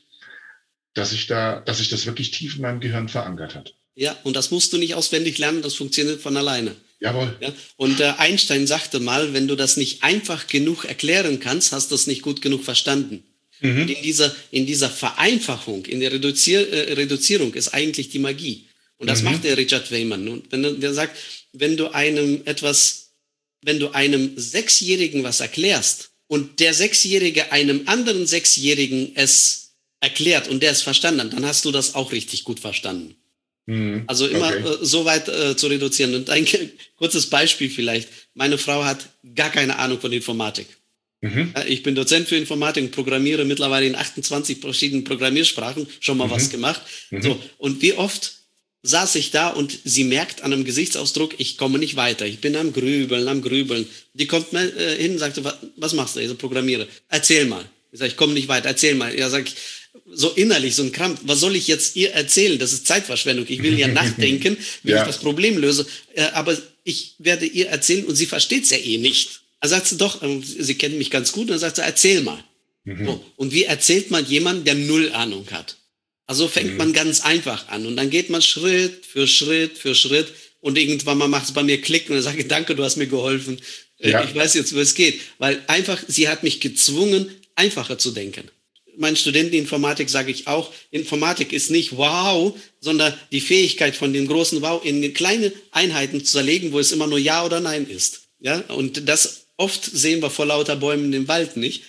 dass ich da, dass sich das wirklich tief in meinem Gehirn verankert hat. Ja, und das musst du nicht auswendig lernen, das funktioniert von alleine. Jawohl. Ja, und äh, Einstein sagte mal, wenn du das nicht einfach genug erklären kannst, hast du es nicht gut genug verstanden. Mhm. Und in dieser, in dieser Vereinfachung, in der Reduzier, äh, Reduzierung ist eigentlich die Magie. Und das mhm. macht der Richard Feynman. Und wenn der sagt, wenn du einem etwas, wenn du einem Sechsjährigen was erklärst und der Sechsjährige einem anderen Sechsjährigen es erklärt und der es verstanden hat, dann hast du das auch richtig gut verstanden. Mhm. Also immer okay. äh, so weit äh, zu reduzieren. Und ein kurzes Beispiel vielleicht. Meine Frau hat gar keine Ahnung von Informatik. Mhm. Ich bin Dozent für Informatik und programmiere mittlerweile in achtundzwanzig verschiedenen Programmiersprachen. Schon mal mhm. was gemacht. Mhm. So, und wie oft saß ich da und sie merkt an einem Gesichtsausdruck, ich komme nicht weiter. Ich bin am Grübeln, am Grübeln. Die kommt mal äh, hin und sagte, was, was machst du? Ich so, programmiere. Erzähl mal. Ich sage, ich komme nicht weiter. Erzähl mal. Ja, sag ich, so innerlich, so ein Krampf. Was soll ich jetzt ihr erzählen? Das ist Zeitverschwendung. Ich will ja nachdenken, wie ja. ich das Problem löse. Äh, aber ich werde ihr erzählen und sie versteht es ja eh nicht. Er sagt sie doch, äh, sie kennt mich ganz gut. Und dann sagt sie, erzähl mal. Mhm. So, und wie erzählt man jemanden, der null Ahnung hat? Also fängt mhm. man ganz einfach an und dann geht man Schritt für Schritt für Schritt und irgendwann mal macht es bei mir Klick und dann sage ich, danke, du hast mir geholfen. Ja. Ich weiß jetzt, wo es geht. Weil einfach, sie hat mich gezwungen, einfacher zu denken. Meinen Studenten Informatik sage ich auch, Informatik ist nicht wow, sondern die Fähigkeit von den großen Wow in kleine Einheiten zu zerlegen, wo es immer nur Ja oder Nein ist. Ja, und das oft sehen wir vor lauter Bäumen im Wald nicht.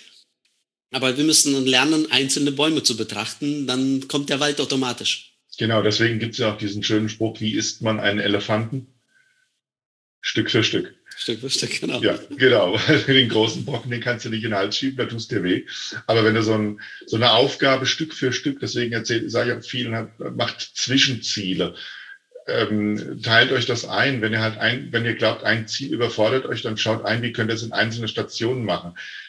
Aber wir müssen lernen, einzelne Bäume zu betrachten, dann kommt der Wald automatisch. Genau, deswegen gibt es ja auch diesen schönen Spruch, wie isst man einen Elefanten? Stück für Stück. Stück für Stück, genau. Ja, genau. Den großen Brocken, den kannst du nicht in den Hals schieben, da tust dir weh. Aber wenn du so, ein, so eine Aufgabe Stück für Stück, deswegen erzähle sage ich auch vielen, macht Zwischenziele. Ähm, teilt euch das ein. Wenn ihr halt ein, wenn ihr glaubt, ein Ziel überfordert euch, dann schaut ein, wie könnt ihr es in einzelne Stationen machen.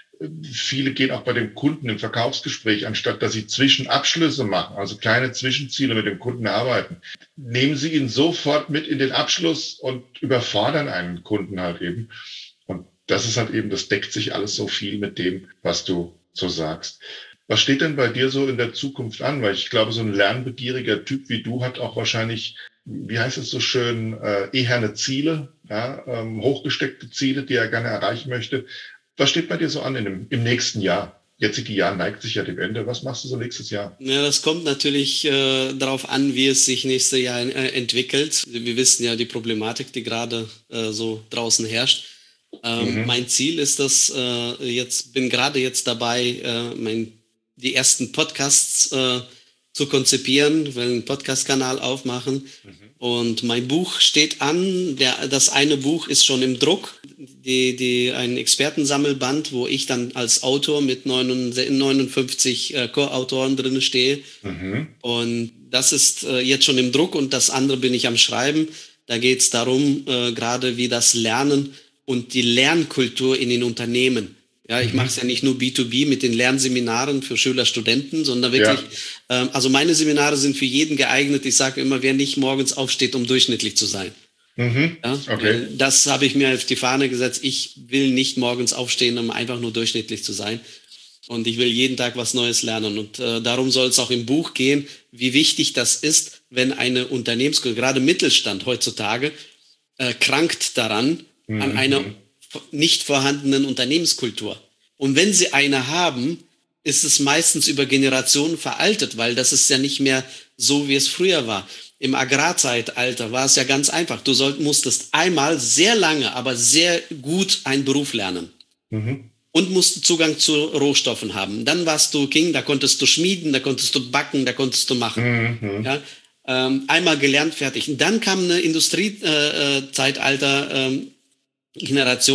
Viele gehen auch bei dem Kunden im Verkaufsgespräch, anstatt dass sie Zwischenabschlüsse machen, also kleine Zwischenziele mit dem Kunden erarbeiten. Nehmen Sie ihn sofort mit in den Abschluss und überfordern einen Kunden halt eben. Und das ist halt eben, das deckt sich alles so viel mit dem, was du so sagst. Was steht denn bei dir so in der Zukunft an? Weil ich glaube, so ein lernbegieriger Typ wie du hat auch wahrscheinlich, wie heißt es so schön, äh, eherne Ziele, ja, ähm, hochgesteckte Ziele, die er gerne erreichen möchte. Was steht bei dir so an in dem, im nächsten Jahr? Jetzige Jahr neigt sich ja dem Ende. Was machst du so nächstes Jahr? Ja, das kommt natürlich äh, darauf an, wie es sich nächstes Jahr äh, entwickelt. Wir wissen ja die Problematik, die gerade äh, so draußen herrscht. Ähm, mhm. Mein Ziel ist das, äh, jetzt bin gerade jetzt dabei, äh, mein, die ersten Podcasts äh, zu konzipieren, will einen Podcast-Kanal aufmachen. Mhm. Und mein Buch steht an. Der, das eine Buch ist schon im Druck, die, die, ein Expertensammelband, wo ich dann als Autor mit neunundfünfzig äh, Co-Autoren drin stehe. Mhm. Und das ist äh, jetzt schon im Druck und das andere bin ich am Schreiben. Da geht es darum, äh, gerade wie das Lernen und die Lernkultur in den Unternehmen. Ja, ich mhm. mache es ja nicht nur B zwei B mit den Lernseminaren für Schüler, Studenten, sondern wirklich, ja. ähm, also meine Seminare sind für jeden geeignet. Ich sage immer, wer nicht morgens aufsteht, um durchschnittlich zu sein. Mhm. Ja, okay. Das habe ich mir auf die Fahne gesetzt. Ich will nicht morgens aufstehen, um einfach nur durchschnittlich zu sein. Und ich will jeden Tag was Neues lernen. Und äh, darum soll es auch im Buch gehen, wie wichtig das ist, wenn eine Unternehmenskultur, gerade Mittelstand heutzutage, äh, krankt daran, mhm. an einer nicht vorhandenen Unternehmenskultur. Und wenn sie eine haben, ist es meistens über Generationen veraltet, weil das ist ja nicht mehr so, wie es früher war. Im Agrarzeitalter war es ja ganz einfach. Du soll, musstest einmal sehr lange, aber sehr gut einen Beruf lernen. Mhm. Und musst Zugang zu Rohstoffen haben. Dann warst du King, da konntest du schmieden, da konntest du backen, da konntest du machen. Mhm. Ja, ähm, einmal gelernt, fertig. Und dann kam eine Industriezeitalter, äh, ähm, Generation,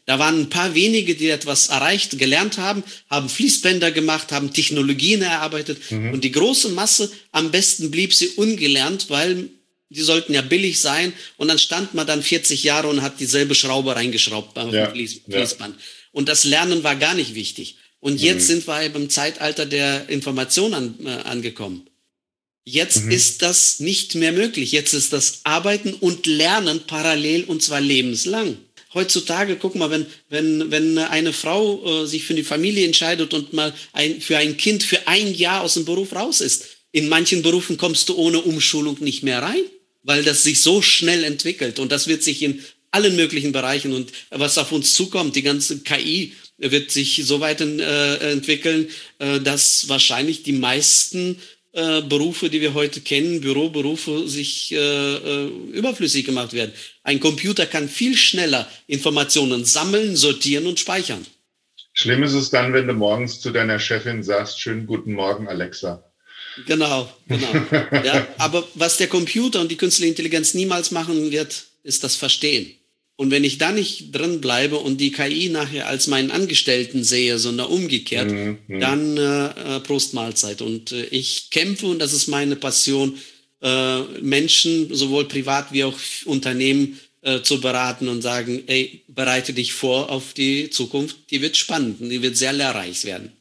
Da waren ein paar wenige, die etwas erreicht, gelernt haben, haben Fließbänder gemacht, haben Technologien erarbeitet. Mhm. Und die große Masse, am besten blieb sie ungelernt, weil die sollten ja billig sein. Und dann stand man dann vierzig Jahre und hat dieselbe Schraube reingeschraubt beim ja, Fließ, Fließband. Ja. Und das Lernen war gar nicht wichtig. Und mhm. jetzt sind wir im Zeitalter der Information an, äh, angekommen. Jetzt mhm. ist das nicht mehr möglich. Jetzt ist das Arbeiten und Lernen parallel und zwar lebenslang. Heutzutage, guck mal, wenn, wenn, wenn eine Frau äh, sich für die Familie entscheidet und mal ein, für ein Kind für ein Jahr aus dem Beruf raus ist, in manchen Berufen kommst du ohne Umschulung nicht mehr rein, weil das sich so schnell entwickelt. Und das wird sich in allen möglichen Bereichen und was auf uns zukommt, die ganze K I wird sich so weit äh, entwickeln, äh, dass wahrscheinlich die meisten Äh, Berufe, die wir heute kennen, Büroberufe, sich äh, äh, überflüssig gemacht werden. Ein Computer kann viel schneller Informationen sammeln, sortieren und speichern. Schlimm ist es dann, wenn du morgens zu deiner Chefin sagst, schönen guten Morgen, Alexa. Genau, genau. Ja, aber was der Computer und die künstliche Intelligenz niemals machen wird, ist das Verstehen. Und wenn ich da nicht drin bleibe und die K I nachher als meinen Angestellten sehe, sondern umgekehrt, mhm. dann äh, Prost Mahlzeit. Und äh, ich kämpfe, und das ist meine Passion, äh, Menschen, sowohl privat wie auch Unternehmen, äh, zu beraten und sagen, ey, bereite dich vor auf die Zukunft. Die wird spannend und die wird sehr lehrreich werden.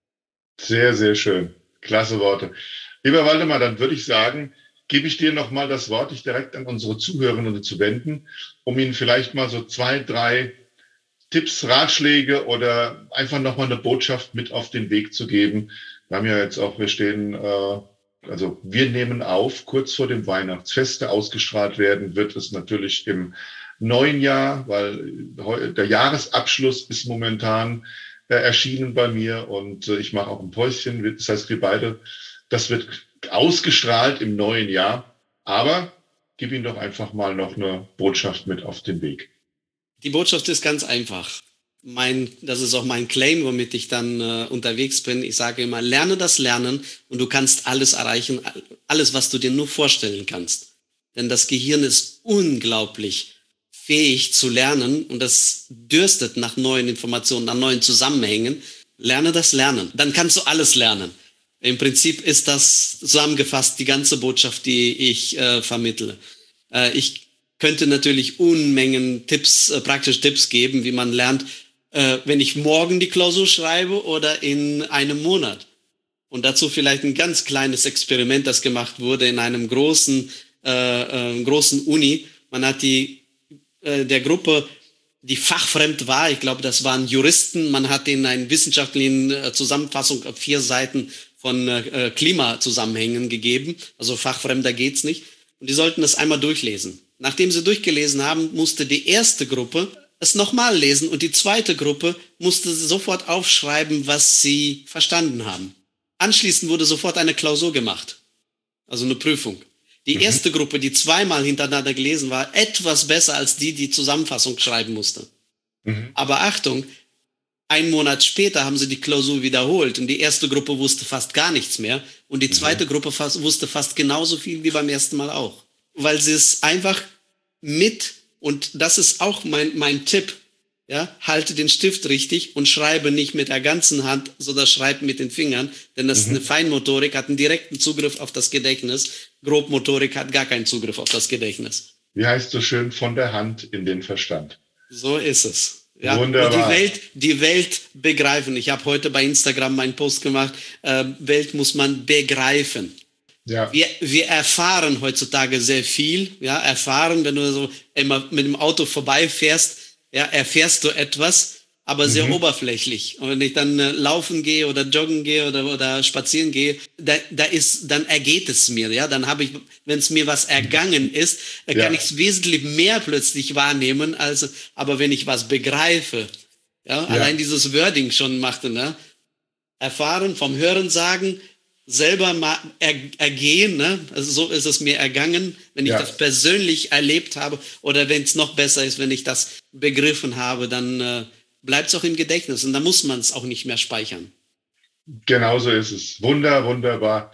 Sehr, sehr schön. Klasse Worte. Lieber Waldemar, dann würde ich sagen, gebe ich dir nochmal das Wort, dich direkt an unsere Zuhörerinnen zu wenden, um Ihnen vielleicht mal so zwei, drei Tipps, Ratschläge oder einfach nochmal eine Botschaft mit auf den Weg zu geben. Wir haben ja jetzt auch, wir stehen, äh, also wir nehmen auf, kurz vor dem Weihnachtsfeste ausgestrahlt werden, wird es natürlich im neuen Jahr, weil der Jahresabschluss ist momentan äh, erschienen bei mir und äh, ich mache auch ein Päuschen, das heißt, wir beide, das wird ausgestrahlt im neuen Jahr, aber gib ihm doch einfach mal noch eine Botschaft mit auf den Weg. Die Botschaft ist ganz einfach. Mein, das ist auch mein Claim, womit ich dann äh, unterwegs bin. Ich sage immer, lerne das Lernen und du kannst alles erreichen, alles, was du dir nur vorstellen kannst. Denn das Gehirn ist unglaublich fähig zu lernen und das dürstet nach neuen Informationen, nach neuen Zusammenhängen. Lerne das Lernen, dann kannst du alles lernen. Im Prinzip ist das zusammengefasst die ganze Botschaft, die ich äh, vermittle. Äh, ich könnte natürlich Unmengen Tipps, äh, praktische Tipps geben, wie man lernt, äh, wenn ich morgen die Klausur schreibe oder in einem Monat. Und dazu vielleicht ein ganz kleines Experiment, das gemacht wurde in einem großen, äh, äh, großen Uni. Man hat die äh, der Gruppe, die fachfremd war, ich glaube, das waren Juristen, man hat ihnen eine wissenschaftliche äh, Zusammenfassung auf vier Seiten von äh, Klimazusammenhängen gegeben, also fachfremder geht's nicht. Und die sollten das einmal durchlesen. Nachdem sie durchgelesen haben, musste die erste Gruppe es nochmal lesen und die zweite Gruppe musste sofort aufschreiben, was sie verstanden haben. Anschließend wurde sofort eine Klausur gemacht, also eine Prüfung. Die erste Gruppe, die zweimal hintereinander gelesen war, etwas besser als die, die Zusammenfassung schreiben musste. Mhm. Aber Achtung, einen Monat später haben sie die Klausur wiederholt und die erste Gruppe wusste fast gar nichts mehr und die zweite mhm. Gruppe fast, wusste fast genauso viel wie beim ersten Mal auch. Weil sie es einfach mit, und das ist auch mein, mein Tipp, ja, halte den Stift richtig und schreibe nicht mit der ganzen Hand, sondern schreibe mit den Fingern, denn das mhm. ist eine Feinmotorik, hat einen direkten Zugriff auf das Gedächtnis. Grobmotorik hat gar keinen Zugriff auf das Gedächtnis. Wie heißt so schön, von der Hand in den Verstand. So ist es. Ja, wunderbar. Und die Welt, die Welt begreifen. Ich habe heute bei Instagram meinen Post gemacht, äh, Welt muss man begreifen. Ja. Wir, wir erfahren heutzutage sehr viel. Ja, erfahren, wenn du so immer mit dem Auto vorbeifährst, ja, erfährst du etwas, aber sehr mhm. oberflächlich. Und wenn ich dann äh, laufen gehe oder joggen gehe oder, oder spazieren gehe, da, da ist, dann ergeht es mir. Ja, dann habe ich, wenn es mir was ergangen ist, äh, kann ja. ich es wesentlich mehr plötzlich wahrnehmen, als, aber wenn ich was begreife, ja, ja. allein dieses Wording schon machte, ne? Erfahren, vom Hören sagen, selber mal er, ergehen, ne? Also so ist es mir ergangen, wenn ich ja. das persönlich erlebt habe oder wenn es noch besser ist, wenn ich das begriffen habe, dann äh, bleibt es auch im Gedächtnis und dann muss man es auch nicht mehr speichern. Genau so ist es. Wunder, wunderbar.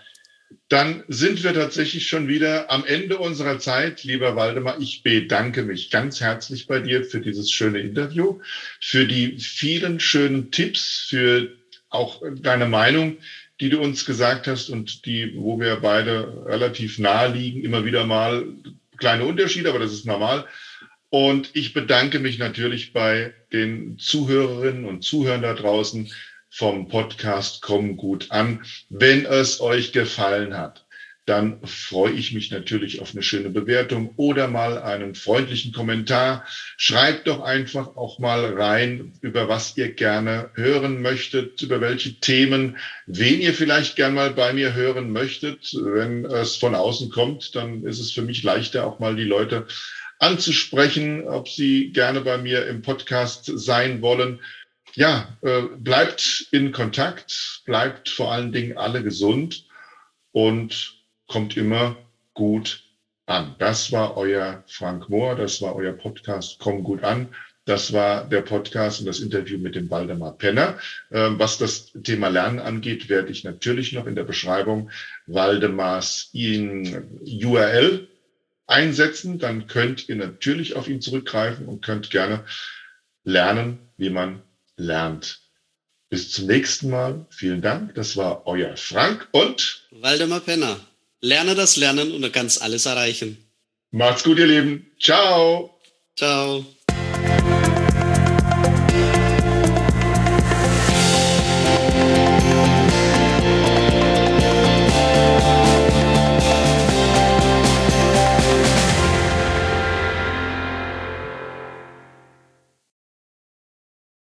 Dann sind wir tatsächlich schon wieder am Ende unserer Zeit. Lieber Waldemar, ich bedanke mich ganz herzlich bei dir für dieses schöne Interview, für die vielen schönen Tipps, für auch deine Meinung, die du uns gesagt hast und die, wo wir beide relativ nahe liegen, immer wieder mal kleine Unterschiede, aber das ist normal. Und ich bedanke mich natürlich bei den Zuhörerinnen und Zuhörern da draußen vom Podcast Komm gut an. Wenn es euch gefallen hat, dann freue ich mich natürlich auf eine schöne Bewertung oder mal einen freundlichen Kommentar. Schreibt doch einfach auch mal rein, über was ihr gerne hören möchtet, über welche Themen, wen ihr vielleicht gerne mal bei mir hören möchtet. Wenn es von außen kommt, dann ist es für mich leichter, auch mal die Leute anzusprechen, ob sie gerne bei mir im Podcast sein wollen. Ja, äh, bleibt in Kontakt, bleibt vor allen Dingen alle gesund und kommt immer gut an. Das war euer Frank Mohr, das war euer Podcast Komm gut an. Das war der Podcast und das Interview mit dem Waldemar Penner. Äh, was das Thema Lernen angeht, werde ich natürlich noch in der Beschreibung Waldemars U R L einsetzen. Dann könnt ihr natürlich auf ihn zurückgreifen und könnt gerne lernen, wie man lernt. Bis zum nächsten Mal. Vielen Dank. Das war euer Frank und Waldemar Penner. Lerne das Lernen und du kannst alles erreichen. Macht's gut, ihr Lieben. Ciao. Ciao.